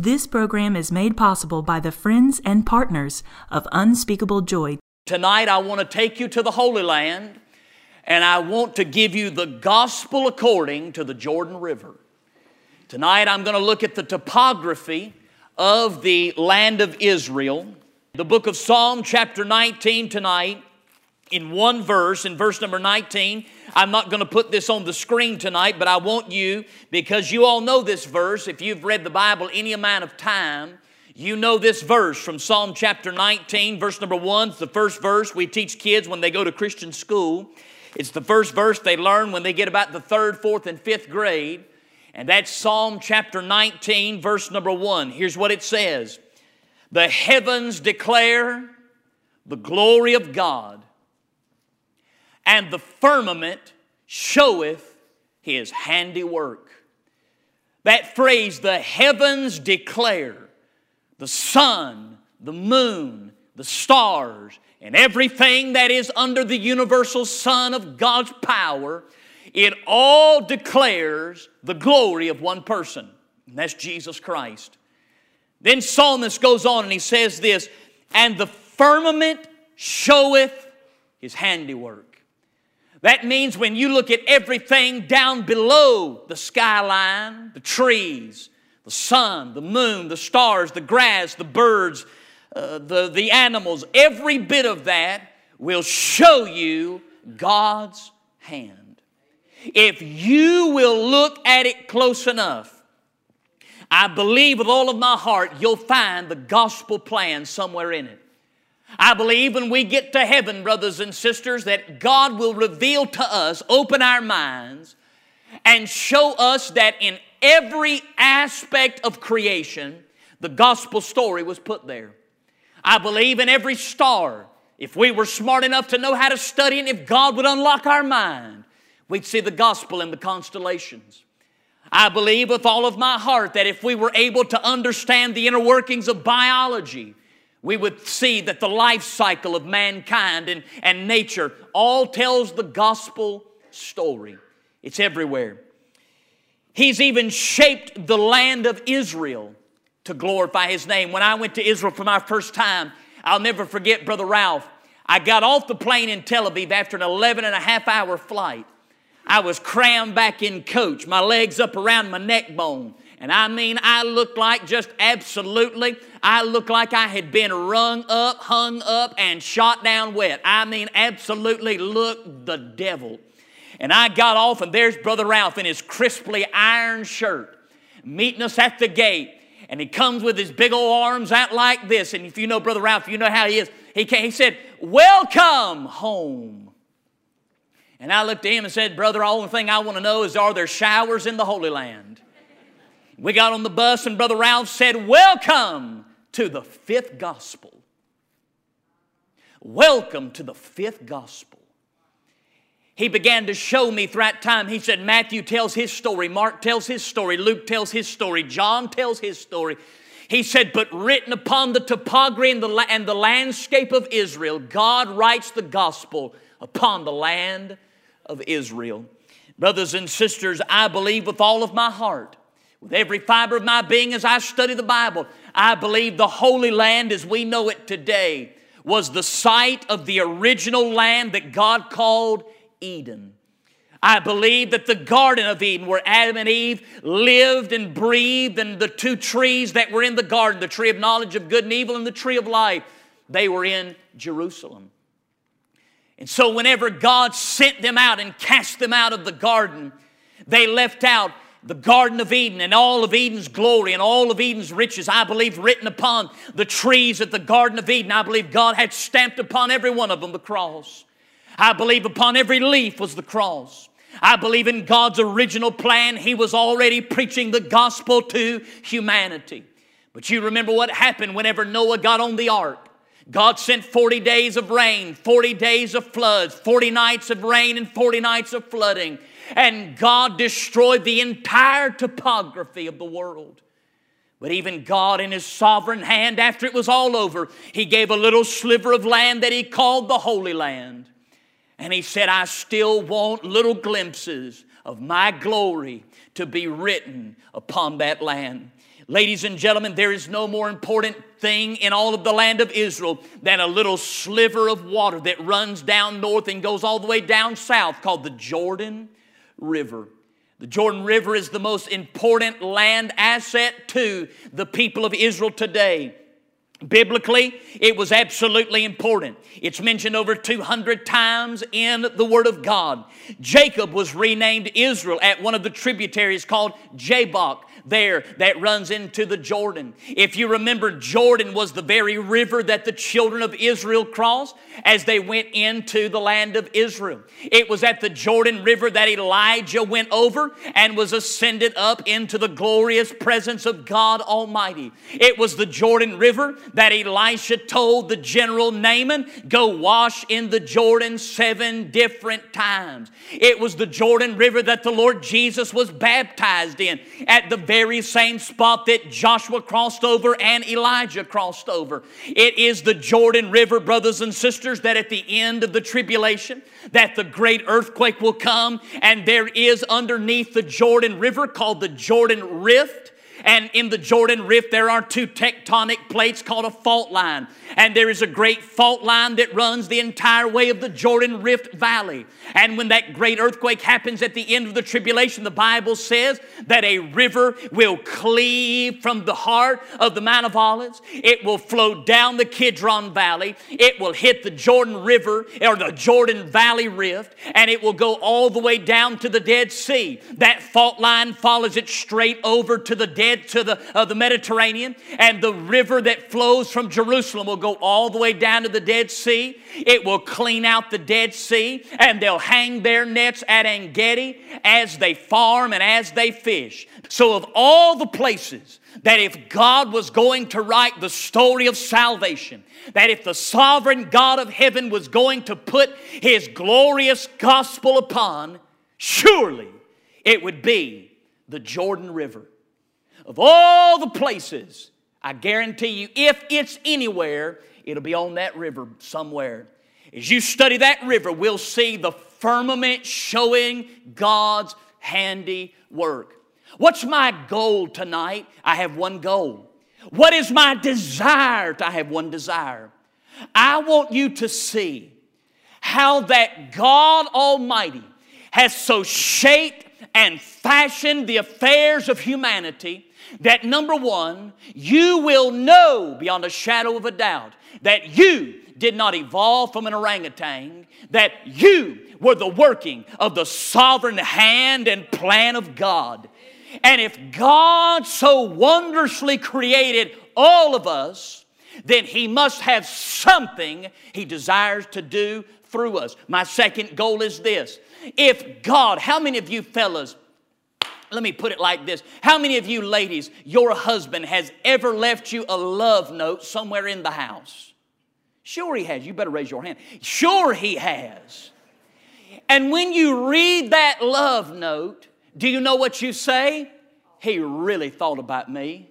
This program is made possible by the friends and partners of Unspeakable Joy. Tonight I want to take you to the Holy Land, and I want to give you the gospel according to the Jordan River. Tonight I'm going to look at the topography of the land of Israel. The book of Psalm chapter 19 tonight, in one verse, in verse number 19. I'm not going to put this on the screen tonight, but I want you, because you all know this verse. If you've read the Bible any amount of time, you know this verse from Psalm chapter 19, verse number 1. It's the first verse we teach kids when they go to Christian school. It's the first verse they learn when they get about the 3rd, 4th, and 5th grade. And that's Psalm chapter 19, verse number 1. Here's what it says. The heavens declare the glory of God, and the firmament showeth His handiwork. That phrase, the heavens declare, the sun, the moon, the stars, and everything that is under the universal sun of God's power, it all declares the glory of one person, and that's Jesus Christ. Then Psalmist goes on and he says this, and the firmament showeth His handiwork. That means when you look at everything down below the skyline, the trees, the sun, the moon, the stars, the grass, the birds, the animals, every bit of that will show you God's hand. If you will look at it close enough, I believe with all of my heart you'll find the gospel plan somewhere in it. I believe when we get to heaven, brothers and sisters, that God will reveal to us, open our minds, and show us that in every aspect of creation, the gospel story was put there. I believe in every star. If we were smart enough to know how to study and if God would unlock our mind, we'd see the gospel in the constellations. I believe with all of my heart that if we were able to understand the inner workings of biology, we would see that the life cycle of mankind and nature all tells the gospel story. It's everywhere. He's even shaped the land of Israel to glorify His name. When I went to Israel for my first time, I'll never forget Brother Ralph. I got off the plane in Tel Aviv after an 11-and-a-half-hour flight. I was crammed back in coach, my legs up around my neck bone. And I mean, I looked like I looked like I had been wrung up, hung up, and shot down wet. I mean, absolutely looked the devil. And I got off, and there's Brother Ralph in his crisply ironed shirt, meeting us at the gate. And he comes with his big old arms out like this. And if you know Brother Ralph, you know how he is. He said, "Welcome home." And I looked at him and said, "Brother, the only thing I want to know is, are there showers in the Holy Land?" We got on the bus and Brother Ralph said, "Welcome to the 5th gospel." Welcome to the 5th gospel. He began to show me throughout time. He said, Matthew tells his story, Mark tells his story, Luke tells his story, John tells his story. He said, but written upon the topography and the landscape of Israel, God writes the gospel upon the land of Israel. Brothers and sisters, I believe with all of my heart, with every fiber of my being as I study the Bible, I believe the Holy Land as we know it today was the site of the original land that God called Eden. I believe that the Garden of Eden, where Adam and Eve lived and breathed, and the two trees that were in the garden, the tree of knowledge of good and evil and the tree of life, they were in Jerusalem. And so whenever God sent them out and cast them out of the garden, they left out the Garden of Eden and all of Eden's glory and all of Eden's riches. I believe written upon the trees of the Garden of Eden, I believe God had stamped upon every one of them the cross. I believe upon every leaf was the cross. I believe in God's original plan, He was already preaching the gospel to humanity. But you remember what happened whenever Noah got on the ark. God sent 40 days of rain, 40 days of floods, 40 nights of rain and 40 nights of flooding. And God destroyed the entire topography of the world. But even God in His sovereign hand, after it was all over, He gave a little sliver of land that He called the Holy Land. And He said, I still want little glimpses of my glory to be written upon that land. Ladies and gentlemen, there is no more important thing in all of the land of Israel than a little sliver of water that runs down north and goes all the way down south called the Jordan River. The Jordan River is the most important land asset to the people of Israel today. Biblically, it was absolutely important. It's mentioned over 200 times in the Word of God. Jacob was renamed Israel at one of the tributaries called Jabbok there that runs into the Jordan. If you remember, Jordan was the very river that the children of Israel crossed as they went into the land of Israel. It was at the Jordan River that Elijah went over and was ascended up into the glorious presence of God Almighty. It was the Jordan River that Elisha told the general Naaman, go wash in the Jordan 7 different times. It was the Jordan River that the Lord Jesus was baptized in at the very same spot that Joshua crossed over and Elijah crossed over. It is the Jordan River, brothers and sisters, that at the end of the tribulation, that the great earthquake will come, and there is underneath the Jordan River called the Jordan Rift. And in the Jordan Rift, there are 2 tectonic plates called a fault line. And there is a great fault line that runs the entire way of the Jordan Rift Valley. And when that great earthquake happens at the end of the tribulation, the Bible says that a river will cleave from the heart of the Mount of Olives. It will flow down the Kidron Valley. It will hit the Jordan River, or the Jordan Valley Rift, and it will go all the way down to the Dead Sea. That fault line follows it straight over to the the Mediterranean, and the river that flows from Jerusalem will go all the way down to the Dead Sea. It will clean out the Dead Sea, and they'll hang their nets at En Gedi as they farm and as they fish. So of all the places that if God was going to write the story of salvation, that if the sovereign God of heaven was going to put His glorious gospel upon, surely it would be the Jordan River. Of all the places, I guarantee you, if it's anywhere, it'll be on that river somewhere. As you study that river, we'll see the firmament showing God's handiwork. What's my goal tonight? I have one goal. What is my desire? I have one desire. I want you to see how that God Almighty has so shaped and fashioned the affairs of humanity that, number one, you will know beyond a shadow of a doubt that you did not evolve from an orangutan, that you were the working of the sovereign hand and plan of God. And if God so wondrously created all of us, then He must have something He desires to do through us. My second goal is this. If God, how many of you fellas, let me put it like this. How many of you ladies, your husband has ever left you a love note somewhere in the house? Sure he has. You better raise your hand. Sure he has. And when you read that love note, do you know what you say? He really thought about me.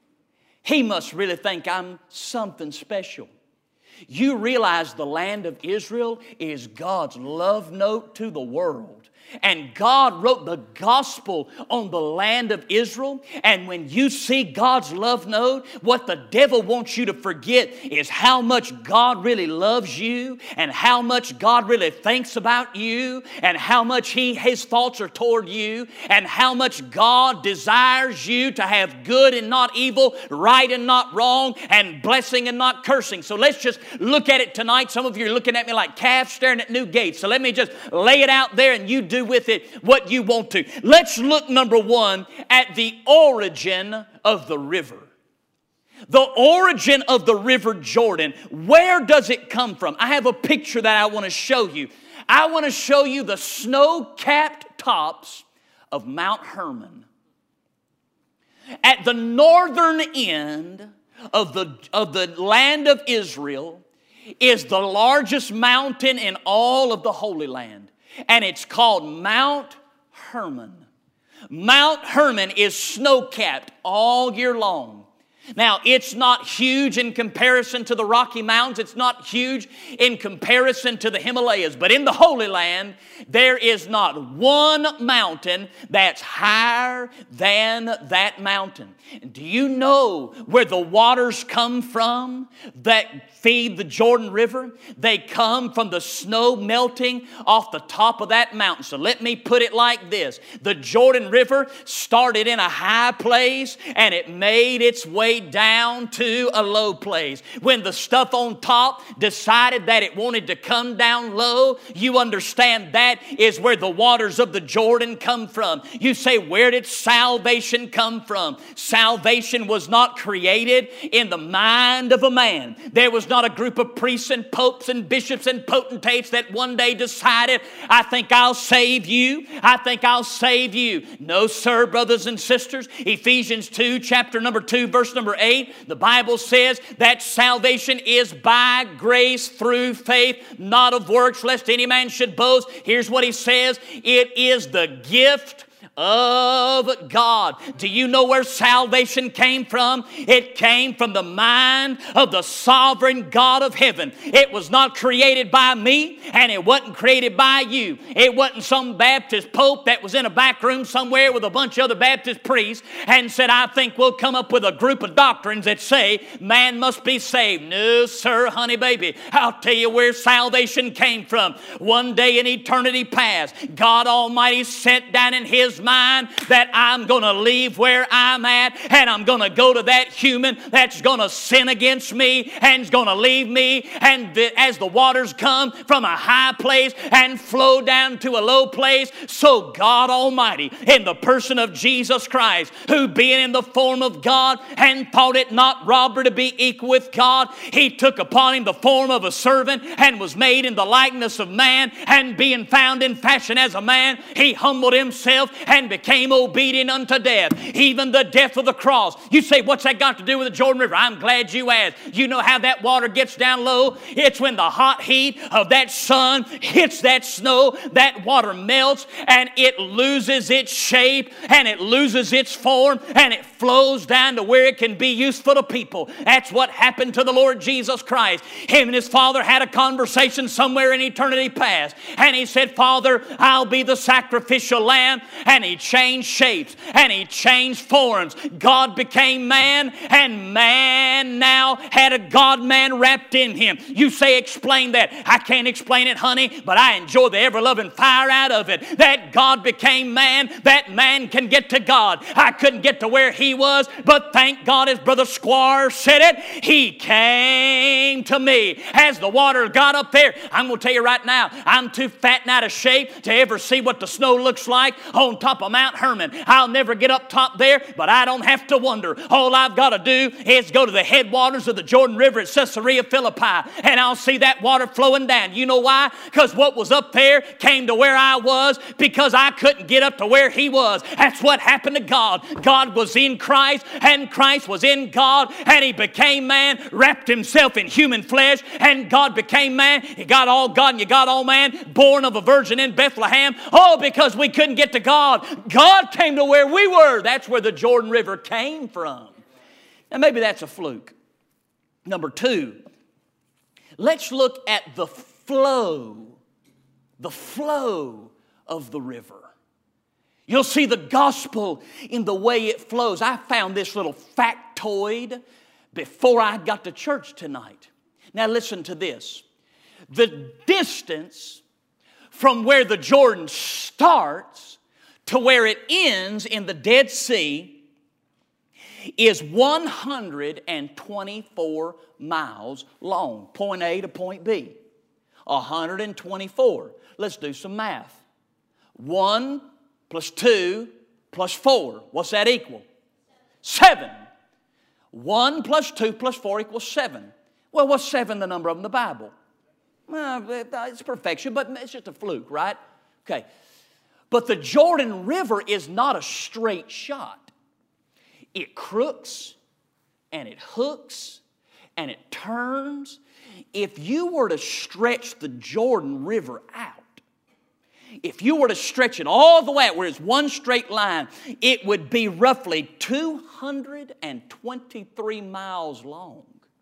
He must really think I'm something special. You realize the land of Israel is God's love note to the world. And God wrote the gospel on the land of Israel. And when you see God's love note, what the devil wants you to forget is how much God really loves you, and how much God really thinks about you, and how much His thoughts are toward you, and how much God desires you to have good and not evil, right and not wrong, and blessing and not cursing. So let's just look at it tonight. Some of you are looking at me like calves staring at new gates. So let me just lay it out there, and you do with it what you want to. Let's look, number one, at the origin of the river. The origin of the river Jordan. Where does it come from? I have a picture that I want to show you. I want to show you the snow-capped tops of Mount Hermon. At the northern end of the land of Israel is the largest mountain in all of the Holy Land. And it's called Mount Hermon. Mount Hermon is snow-capped all year long. Now, it's not huge in comparison to the Rocky Mountains. It's not huge in comparison to the Himalayas. But in the Holy Land, there is not one mountain that's higher than that mountain. And do you know where the waters come from that feed the Jordan River? They come from the snow melting off the top of that mountain. So let me put it like this. The Jordan River started in a high place and it made its way down to a low place. When the stuff on top decided that it wanted to come down low, you understand that is where the waters of the Jordan come from. You say, where did salvation come from? Salvation was not created in the mind of a man. There was not a group of priests and popes and bishops and potentates that one day decided, I think I'll save you. I think I'll save you. No, sir, brothers and sisters. Ephesians 2, chapter number 2, verse number 8, the Bible says that salvation is by grace through faith, not of works, lest any man should boast. Here's what he says. It is the gift of God. Do you know where salvation came from? It came from the mind of the sovereign God of heaven. It was not created by me, and it wasn't created by you. It wasn't some Baptist pope that was in a back room somewhere with a bunch of other Baptist priests and said, I think we'll come up with a group of doctrines that say man must be saved. No, sir, honey, baby. I'll tell you where salvation came from. One day in eternity past, God Almighty sat down in His mind that I'm going to leave where I'm at and I'm going to go to that human that's going to sin against me and is going to leave me. And as the waters come from a high place and flow down to a low place, so God Almighty, in the person of Jesus Christ, who being in the form of God and thought it not robbery to be equal with God, He took upon Him the form of a servant and was made in the likeness of man, and being found in fashion as a man, He humbled Himself and became obedient unto death, even the death of the cross. You say, what's that got to do with the Jordan River? I'm glad you asked. You know how that water gets down low? It's when the hot heat of that sun hits that snow, that water melts and it loses its shape and it loses its form and it flows down to where it can be useful to people. That's what happened to the Lord Jesus Christ. Him and His Father had a conversation somewhere in eternity past, and He said, Father, I'll be the sacrificial lamb. And He changed shapes and He changed forms. God became man, and man now had a God-man wrapped in Him. You say, explain that. I can't explain it, honey, but I enjoy the ever-loving fire out of it. That God became man, that man can get to God. I couldn't get to where He was, but thank God, as Brother Squire said it, He came to me. As the water got up there, I'm going to tell you right now, I'm too fat and out of shape to ever see what the snow looks like on top of Mount Hermon. I'll never get up top there, but I don't have to wonder. All I've got to do is go to the headwaters of the Jordan River at Caesarea Philippi, and I'll see that water flowing down. You know why? Because what was up there came to where I was, because I couldn't get up to where He was. That's what happened to God. God was in Christ, and Christ was in God, and He became man, wrapped Himself in human flesh, and God became man. You got all God and you got all man, born of a virgin in Bethlehem. Oh, because we couldn't get to God. God came to where we were. That's where the Jordan River came from. Now, maybe that's a fluke. Number two, let's look at the flow of the river. You'll see the gospel in the way it flows. I found this little factoid before I got to church tonight. Now listen to this. The distance from where the Jordan starts to where it ends in the Dead Sea is 124 miles long. Point A to point B. 124. Let's do some math. 1 plus 2 plus 4. What's that equal? 7. 1 plus 2 plus 4 equals 7. Well, what's 7 the number of in the Bible? Well, it's perfection, but it's just a fluke, right? Okay. But the Jordan River is not a straight shot. It crooks, and it hooks, and it turns. If you were to stretch the Jordan River out, If you were to stretch it all the way out where it's one straight line, it would be roughly 223 miles long.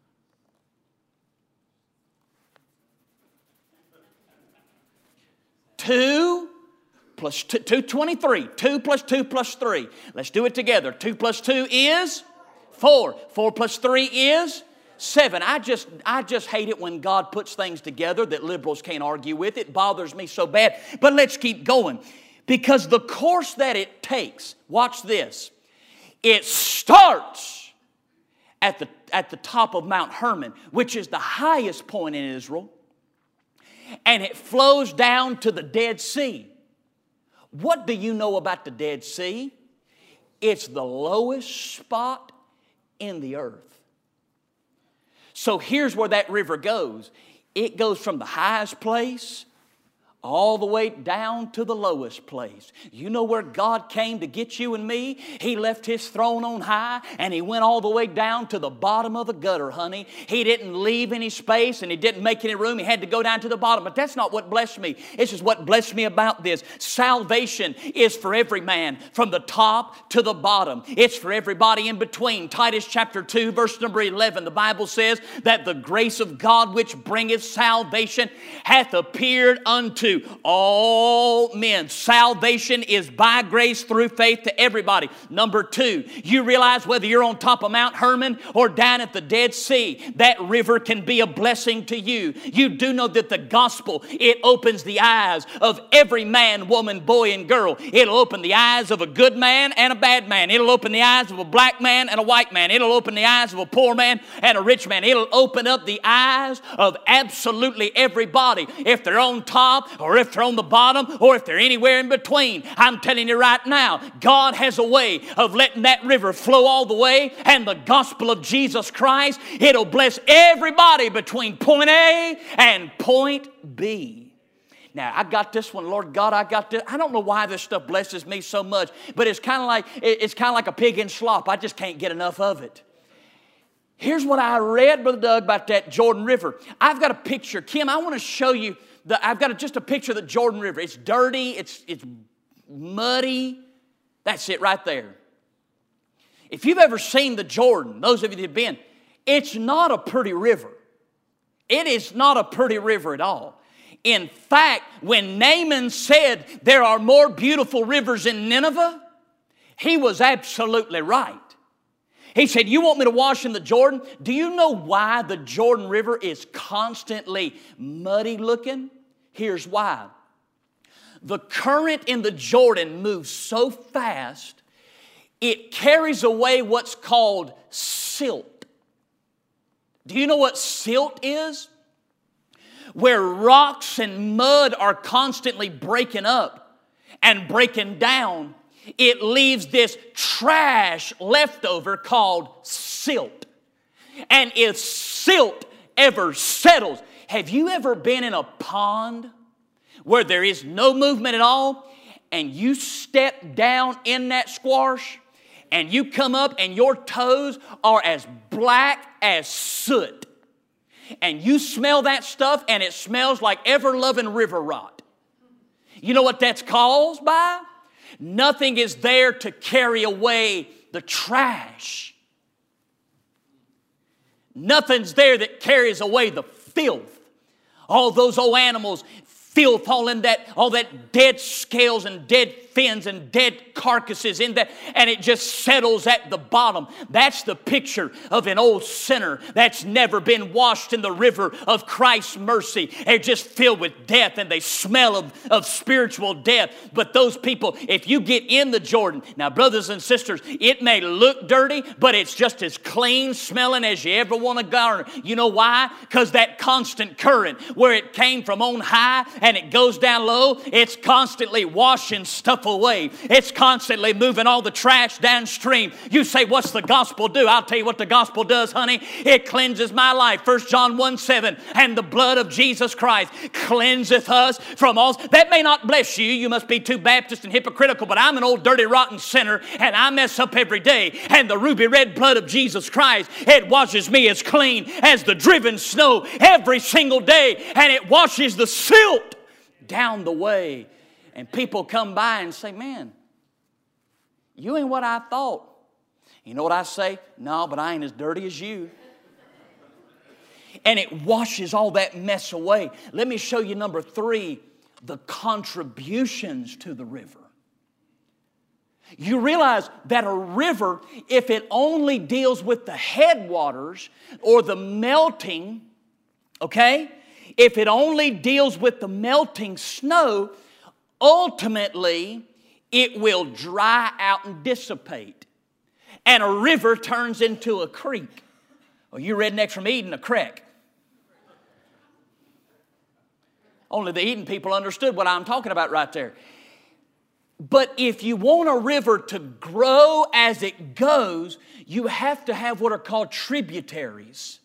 Two plus 223. 2 plus 2 plus 3. Let's do it together. 2 plus 2 is 4. 4 plus 3 is 7. I just hate it when God puts things together that liberals can't argue with. It bothers me so bad. But let's keep going. Because the course that it takes, watch this. It starts at the top of Mount Hermon, which is the highest point in Israel. And it flows down to the Dead Sea. What do you know about the Dead Sea? It's the lowest spot in the earth. So here's where that river goes. It goes from the highest place all the way down to the lowest place. You know where God came to get you and me? He left His throne on high and He went all the way down to the bottom of the gutter, honey. He didn't leave any space and He didn't make any room. He had to go down to the bottom. But that's not what blessed me. This is what blessed me about this. Salvation is for every man, from the top to the bottom. It's for everybody in between. Titus chapter 2, verse number 11, the Bible says that the grace of God which bringeth salvation hath appeared unto all men. Salvation is by grace through faith to everybody. Number 2, you realize whether you're on top of Mount Hermon or down at the Dead Sea, that river can be a blessing to you. You do know that the gospel, it opens the eyes of every man, woman, boy, and girl. It'll open the eyes of a good man and a bad man. It'll open the eyes of a black man and a white man. It'll open the eyes of a poor man and a rich man. It'll open up the eyes of absolutely everybody. If they're on top or if they're on the bottom or if they're anywhere in between, I'm telling you right now, God has a way of letting that river flow all the way, and the gospel of Jesus Christ, it'll bless everybody between point A and point B. Now, I got this one, Lord God, I got this. I don't know why this stuff blesses me so much, but it's kind of like a pig in slop. I just can't get enough of it. Here's what I read, Brother Doug, about that Jordan River. I've got a picture. Kim, I want to show you. I've got just a picture of the Jordan River. It's dirty. It's muddy. That's it right there. If you've ever seen the Jordan, those of you that have been, it's not a pretty river. It is not a pretty river at all. In fact, when Naaman said there are more beautiful rivers in Nineveh, he was absolutely right. He said, you want me to wash in the Jordan? Do you know why the Jordan River is constantly muddy looking? Here's why. The current in the Jordan moves so fast, it carries away what's called silt. Do you know what silt is? Where rocks and mud are constantly breaking up and breaking down, it leaves this trash leftover called silt. And if silt ever settles, have you ever been in a pond where there is no movement at all, and you step down in that squash and you come up and your toes are as black as soot, and you smell that stuff and it smells like ever-loving river rot? You know what that's caused by? Nothing is there to carry away the trash. Nothing's there that carries away the filth. All those old animals, filth, all that dead scales and dead fins and dead carcasses in that, and it just settles at the bottom. That's the picture of an old sinner that's never been washed in the river of Christ's mercy. They're just filled with death, and they smell of spiritual death. But those people, if you get in the Jordan, now brothers and sisters, it may look dirty, but it's just as clean smelling as you ever want to garner. You know why? Because that constant current, where it came from on high and it goes down low, it's constantly washing stuff away. It's constantly moving all the trash downstream. You say, what's the gospel do? I'll tell you what the gospel does, honey. It cleanses my life. 1 John 1:7, and the blood of Jesus Christ cleanseth us from all. That may not bless you. You must be too Baptist and hypocritical, but I'm an old dirty rotten sinner, and I mess up every day. And the ruby red blood of Jesus Christ, it washes me as clean as the driven snow every single day, and it washes the silt down the way. And people come by and say, man, you ain't what I thought. You know what I say? No, but I ain't as dirty as you. And it washes all that mess away. Let me show you number 3, the contributions to the river. You realize that a river, if it only deals with the headwaters or the melting, okay? If it only deals with the melting snow, ultimately it will dry out and dissipate. And a river turns into a creek. Well, you rednecks from Eden, a creek. Only the Eden people understood what I'm talking about right there. But if you want a river to grow as it goes, you have to have what are called tributaries.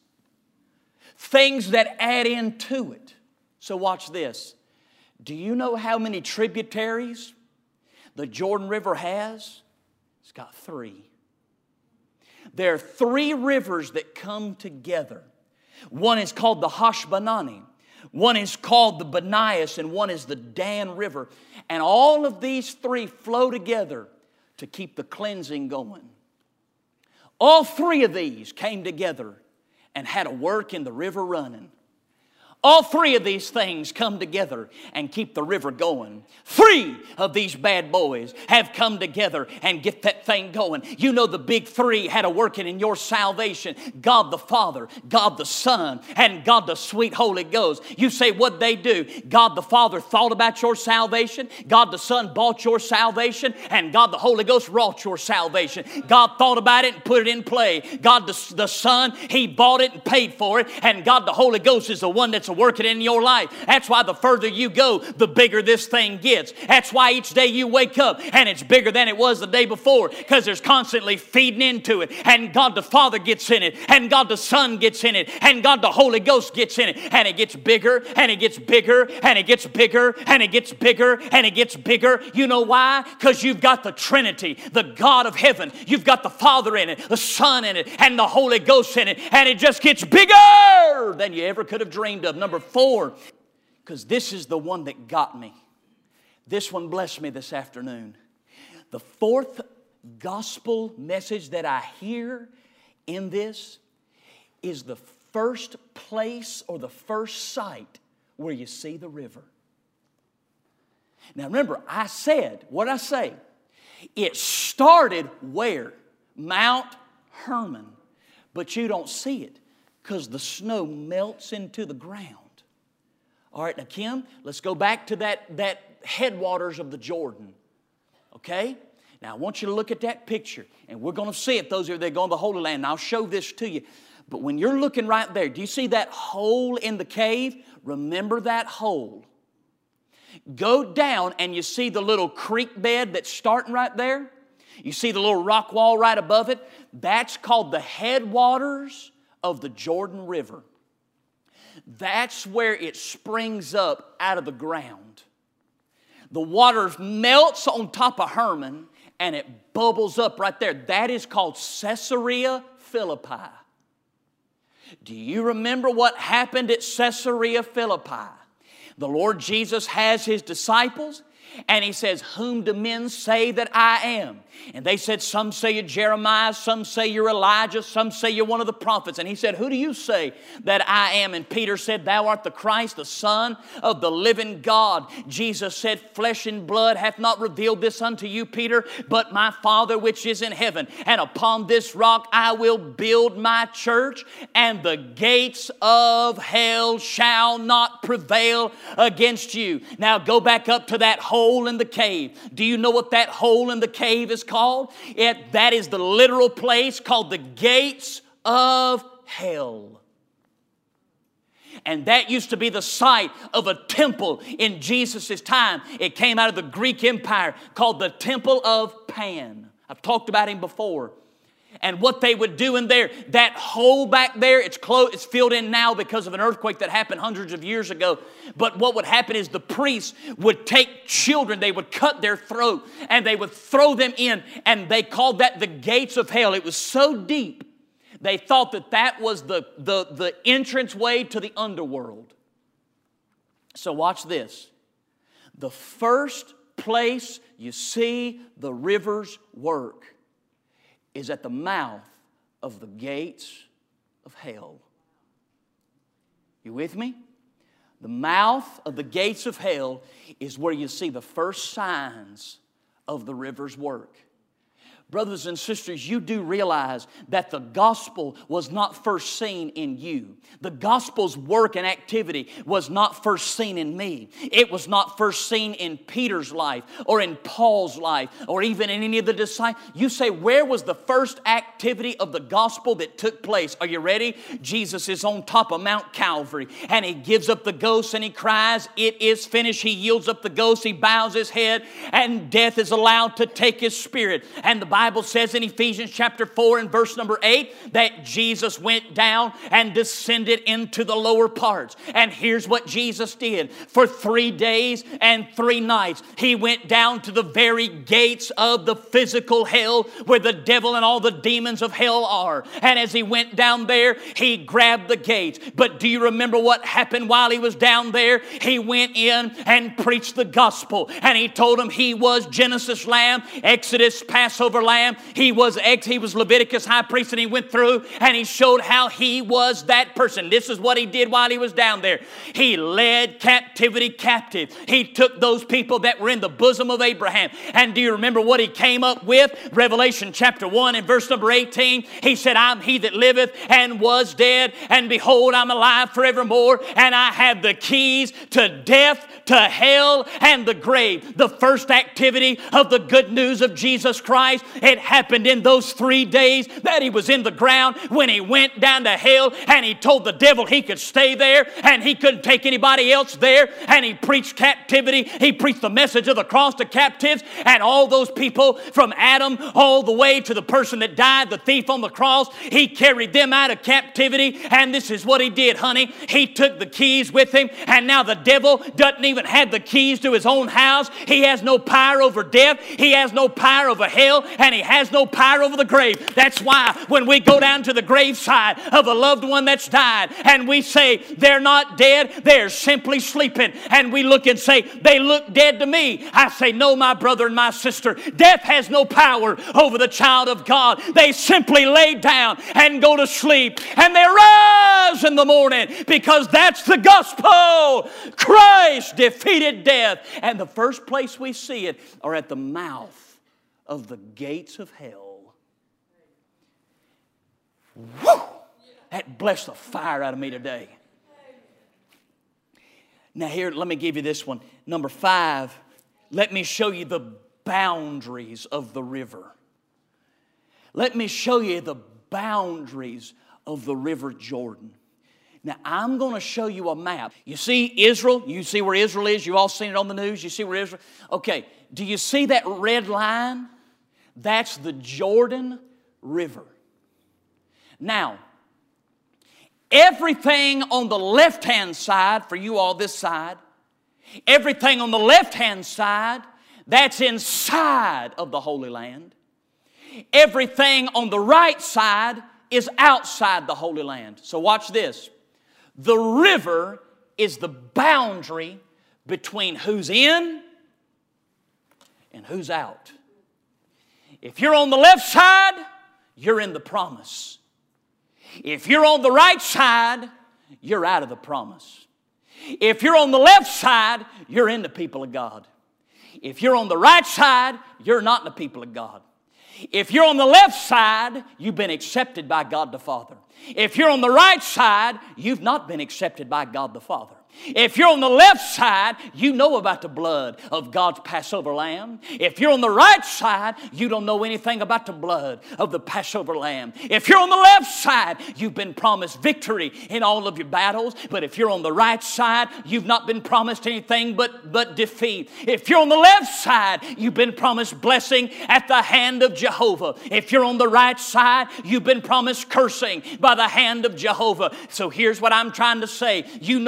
Things that add into it. So watch this. Do you know how many tributaries the Jordan River has? It's got 3. There are 3 rivers that come together. One is called the Hashbanani. One is called the Banias, and one is the Dan River. And all of these 3 flow together to keep the cleansing going. All 3 of these came together and had a work in the river running. All 3 of these things come together and keep the river going. 3 of these bad boys have come together and get that thing going. You know the big 3 had a working in your salvation. God the Father, God the Son, and God the sweet Holy Ghost. You say, what'd they do? God the Father thought about your salvation. God the Son bought your salvation. And God the Holy Ghost wrought your salvation. God thought about it and put it in play. God the Son, He bought it and paid for it. And God the Holy Ghost is the one that's working in your life. That's why the further you go, the bigger this thing gets. That's why each day you wake up and it's bigger than it was the day before, because there's constantly feeding into it. And God the Father gets in it, and God the Son gets in it, and God the Holy Ghost gets in it, and it gets bigger, and it gets bigger, and it gets bigger, and it gets bigger, and it gets bigger. You know why? Because you've got the Trinity, the God of heaven. You've got the Father in it, the Son in it, and the Holy Ghost in it, and it just gets bigger than you ever could have dreamed of. Number 4, because this is the one that got me. This one blessed me this afternoon. The 4th gospel message that I hear in this is the first place or the first site where you see the river. Now remember, I said, what did I say? It started where? Mount Hermon. But you don't see it because the snow melts into the ground. All right, now Kim, let's go back to that headwaters of the Jordan. Okay? Now I want you to look at that picture, and we're going to see it, those of you that are going to the Holy Land, and I'll show this to you. But when you're looking right there, do you see that hole in the cave? Remember that hole. Go down and you see the little creek bed that's starting right there? You see the little rock wall right above it? That's called the headwaters of the Jordan River. That's where it springs up out of the ground. The water melts on top of Hermon and it bubbles up right there. That is called Caesarea Philippi. Do you remember what happened at Caesarea Philippi? The Lord Jesus has His disciples, and He says, whom do men say that I am? And they said, some say you're Jeremiah, some say you're Elijah, some say you're one of the prophets. And He said, who do you say that I am? And Peter said, thou art the Christ, the Son of the living God. Jesus said, flesh and blood hath not revealed this unto you, Peter, but my Father which is in heaven. And upon this rock I will build my church, and the gates of hell shall not prevail against you. Now go back up to that hole in the cave. Do you know what that hole in the cave is called? That is the literal place called the gates of hell. And that used to be the site of a temple in Jesus' time. It came out of the Greek Empire called the Temple of Pan. I've talked about him before. And what they would do in there, that hole back there, it's filled in now because of an earthquake that happened hundreds of years ago. But what would happen is the priests would take children, they would cut their throat, and they would throw them in, and they called that the gates of hell. It was so deep, they thought that was the entrance way to the underworld. So watch this. The first place you see the rivers work is at the mouth of the gates of hell. You with me? The mouth of the gates of hell is where you see the first signs of the river's work. Brothers and sisters, you do realize that the gospel was not first seen in you. The gospel's work and activity was not first seen in me. It was not first seen in Peter's life or in Paul's life or even in any of the disciples. You say, where was the first activity of the gospel that took place? Are you ready? Jesus is on top of Mount Calvary and He gives up the ghost and He cries, "It is finished." He yields up the ghost, He bows His head, and death is allowed to take His spirit. And the Bible says in Ephesians chapter 4 and verse number 8 that Jesus went down and descended into the lower parts. And here's what Jesus did. For 3 days and 3 nights, He went down to the very gates of the physical hell where the devil and all the demons of hell are. And as He went down there, He grabbed the gates. But do you remember what happened while He was down there? He went in and preached the gospel. And He told them He was Genesis lamb, Exodus Passover lamb. He was Leviticus high priest, and He went through and He showed how He was that person. This is what He did while He was down there. He led captivity captive. He took those people that were in the bosom of Abraham. And do you remember what He came up with? Revelation chapter 1 and verse number 18. He said, "I'm He that liveth and was dead, and behold, I'm alive forevermore, and I have the keys to death, to hell, and the grave." The first activity of the good news of Jesus Christ, it happened in those 3 days that He was in the ground when He went down to hell and He told the devil he could stay there and he couldn't take anybody else there, and He preached captivity. He preached the message of the cross to captives, and all those people from Adam all the way to the person that died, the thief on the cross, He carried them out of captivity. And this is what He did, honey. He took the keys with Him, and now the devil doesn't even have the keys to his own house. He has no power over death. He has no power over hell, and he has no power over the grave. That's why when we go down to the graveside of a loved one that's died and we say they're not dead, they're simply sleeping, and we look and say they look dead to me, I say, no, my brother and my sister, death has no power over the child of God. They simply lay down and go to sleep, and they rise in the morning, because that's the gospel. Christ defeated death, and the first place we see it are at the mouth of the gates of hell. Woo! That blessed the fire out of me today. Now here, let me give you this one. Number 5, let me show you the boundaries of the river. Let me show you the boundaries of the River Jordan. Now, I'm going to show you a map. You see Israel? You see where Israel is? You've all seen it on the news. You see where Israel... Okay, do you see that red line? That's the Jordan River. Now, everything on the left-hand side, for you all this side, everything on the left-hand side, that's inside of the Holy Land. Everything on the right side is outside the Holy Land. So watch this. The river is the boundary between who's in and who's out. If you're on the left side, you're in the promise. If you're on the right side, you're out of the promise. If you're on the left side, you're in the people of God. If you're on the right side, you're not in the people of God. If you're on the left side, you've been accepted by God the Father. If you're on the right side, you've not been accepted by God the Father. If you're on the left side, you know about the blood of God's Passover lamb. If you're on the right side, you don't know anything about the blood of the Passover lamb. If you're on the left side, you've been promised victory in all of your battles. But if you're on the right side, you've not been promised anything but defeat. If you're on the left side, you've been promised blessing at the hand of Jehovah. If you're on the right side, you've been promised cursing by the hand of Jehovah. So here's what I'm trying to say. You know what separates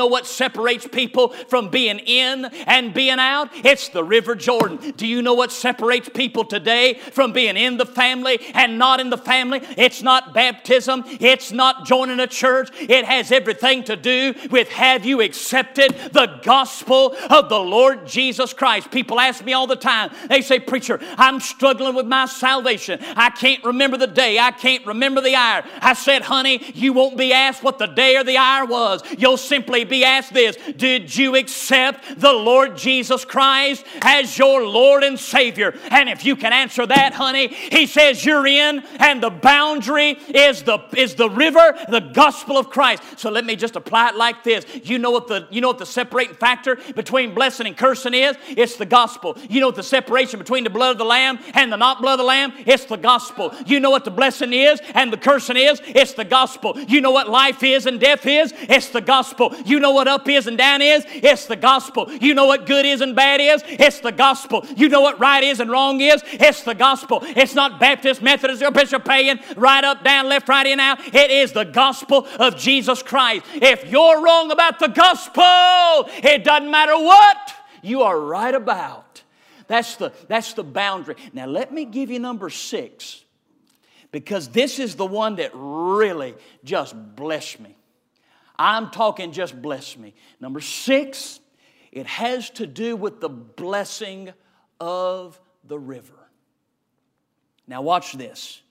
separates people from being in and being out? It's the River Jordan. Do you know what separates people today from being in the family and not in the family? It's not baptism. It's not joining a church. It has everything to do with, have you accepted the gospel of the Lord Jesus Christ? People ask me all the time. They say, preacher, I'm struggling with my salvation. I can't remember the day. I can't remember the hour. I said, honey, you won't be asked what the day or the hour was. You'll simply be asked this: did you accept the Lord Jesus Christ as your Lord and Savior? And if you can answer that, honey, He says you're in, and the boundary is the river, the gospel of Christ. So let me just apply it like this. You know what the separating factor between blessing and cursing is? It's the gospel. You know what the separation between the blood of the Lamb and the not blood of the Lamb? It's the gospel. You know what the blessing is and the cursing is? It's the gospel. You know what life is and death is? It's the gospel. You know what up is and down is? It's the gospel. You know what good is and bad is? It's the gospel. You know what right is and wrong is? It's the gospel. It's not Baptist, Methodist, or Episcopalian, right up, down, left, right, in, out. It is the gospel of Jesus Christ. If you're wrong about the gospel, it doesn't matter what you are right about. That's the boundary. Now let me give you number 6, because this is the one that really just blessed me. I'm talking just blessed me. Number 6, it has to do with the blessing of the river. Now watch this.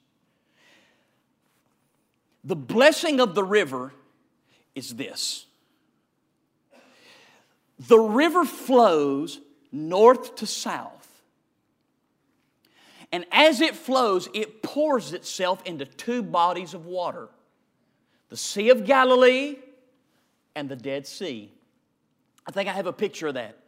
The blessing of the river is this. The river flows north to south. And as it flows, it pours itself into 2 bodies of water: the Sea of Galilee and the Dead Sea. I think I have a picture of that.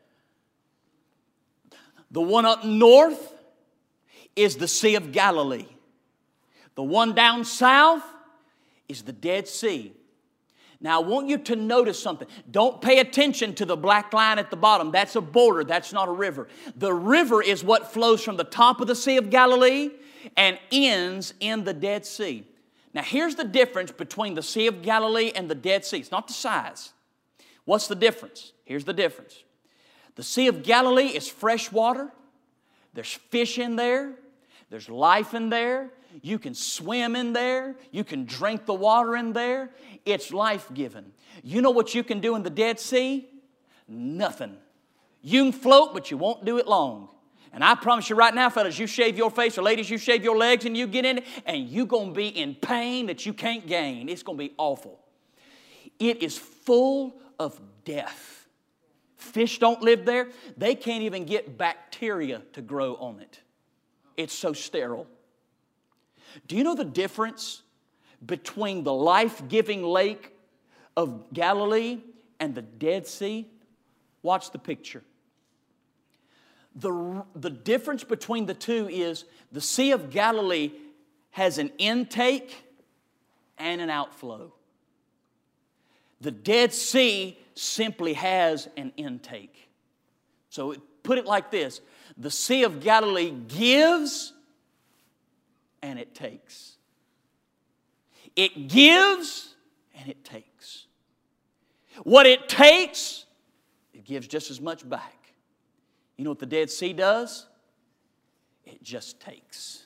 The one up north is the Sea of Galilee. The one down south is the Dead Sea. Now, I want you to notice something. Don't pay attention to the black line at the bottom. That's a border. That's not a river. The river is what flows from the top of the Sea of Galilee and ends in the Dead Sea. Now, here's the difference between the Sea of Galilee and the Dead Sea. It's not the size. What's the difference? Here's the difference. The Sea of Galilee is fresh water. There's fish in there. There's life in there. You can swim in there. You can drink the water in there. It's life-giving. You know what you can do in the Dead Sea? Nothing. You can float, but you won't do it long. And I promise you right now, fellas, you shave your face, or ladies, you shave your legs and you get in it, and you're going to be in pain that you can't gain. It's going to be awful. It is full of death. Fish don't live there. They can't even get bacteria to grow on it. It's so sterile. Do you know the difference between the life-giving lake of Galilee and the Dead Sea? Watch the picture. The difference between the two is the Sea of Galilee has an intake and an outflow. The Dead Sea simply has an intake. So put it like this: the Sea of Galilee gives and it takes. It gives and it takes. What it takes, it gives just as much back. You know what the Dead Sea does? It just takes.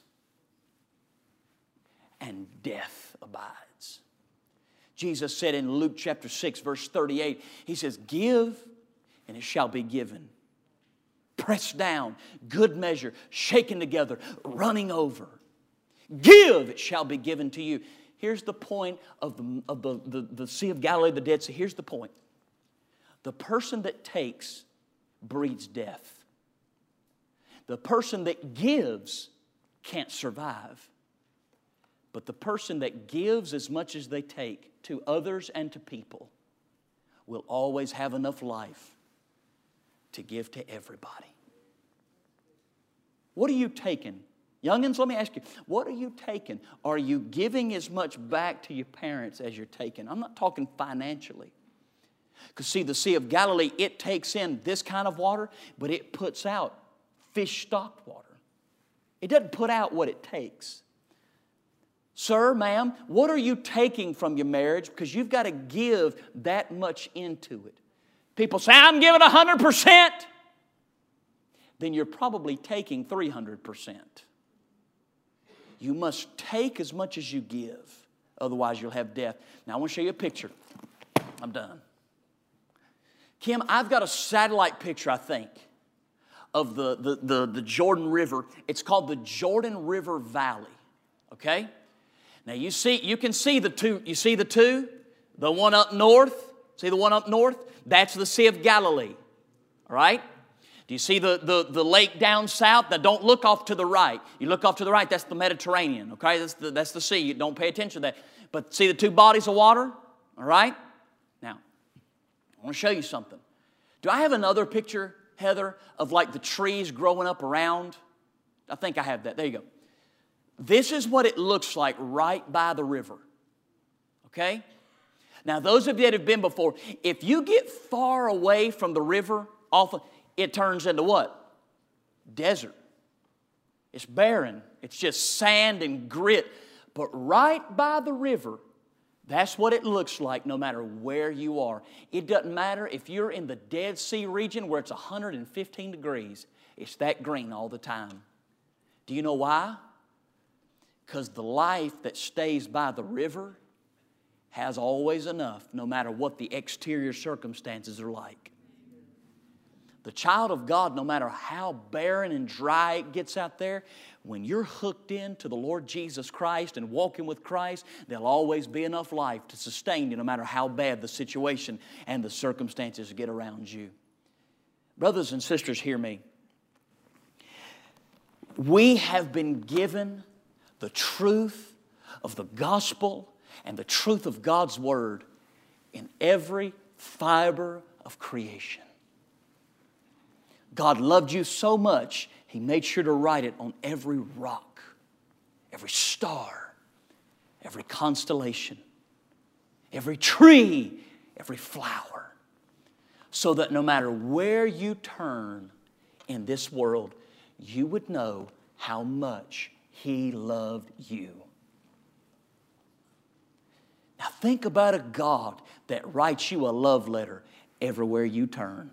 And death abides. Jesus said in Luke chapter 6, verse 38, He says, give and it shall be given. Pressed down, good measure, shaken together, running over. Give, it shall be given to you. Here's the point of the Sea of Galilee, the Dead Sea. Here's the point. The person that takes breeds death. The person that gives can't survive. But the person that gives as much as they take to others and to people will always have enough life to give to everybody. What are you taking? Youngins, let me ask you, what are you taking? Are you giving as much back to your parents as you're taking? I'm not talking financially. Because see, the Sea of Galilee, it takes in this kind of water, but it puts out fish-stocked water. It doesn't put out what it takes. Sir, ma'am, what are you taking from your marriage? Because you've got to give that much into it. People say, I'm giving 100%. Then you're probably taking 300%. You must take as much as you give. Otherwise, you'll have death. Now, I want to show you a picture. I'm done. Kim, I've got a satellite picture, I think, of the Jordan River. It's called the Jordan River Valley. Okay? Now, you can see the two. You see the two? The one up north? See the one up north? That's the Sea of Galilee. All right? Do you see the lake down south? Now, don't look off to the right. You look off to the right, that's the Mediterranean, okay? That's the sea. You don't pay attention to that. But see the two bodies of water? All right? Now, I want to show you something. Do I have another picture, Heather, of like the trees growing up around? I think I have that. There you go. This is what it looks like right by the river, okay? Now, those of you that have been before, if you get far away from the river, it turns into what? Desert. It's barren. It's just sand and grit. But right by the river, that's what it looks like no matter where you are. It doesn't matter if you're in the Dead Sea region where it's 115 degrees. It's that green all the time. Do you know why? Because the life that stays by the river has always enough no matter what the exterior circumstances are like. The child of God, no matter how barren and dry it gets out there, when you're hooked into the Lord Jesus Christ and walking with Christ, there'll always be enough life to sustain you no matter how bad the situation and the circumstances get around you. Brothers and sisters, hear me. We have been given the truth of the gospel and the truth of God's Word in every fiber of creation. God loved you so much, He made sure to write it on every rock, every star, every constellation, every tree, every flower, so that no matter where you turn in this world, you would know how much He loved you. Now think about a God that writes you a love letter everywhere you turn.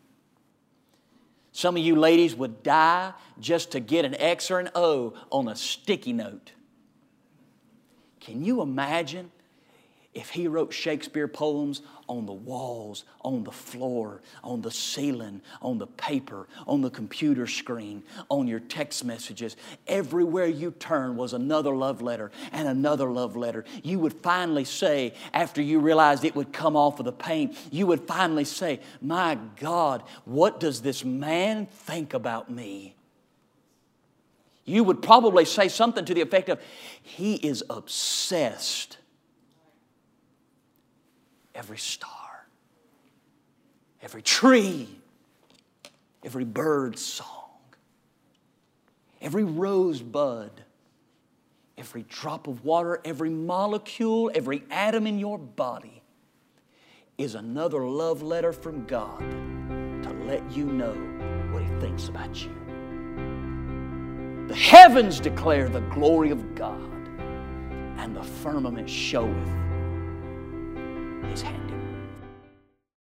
Some of you ladies would die just to get an X or an O on a sticky note. Can you imagine if He wrote Shakespeare poems on the walls, on the floor, on the ceiling, on the paper, on the computer screen, on your text messages? Everywhere you turn was another love letter and another love letter. You would finally say, after you realized it would come off of the paint, you would finally say, my God, what does this man think about me? You would probably say something to the effect of, he is obsessed. Every star, every tree, every bird song, every rosebud, every drop of water, every molecule, every atom in your body is another love letter from God to let you know what He thinks about you. The heavens declare the glory of God, and the firmament showeth His hand.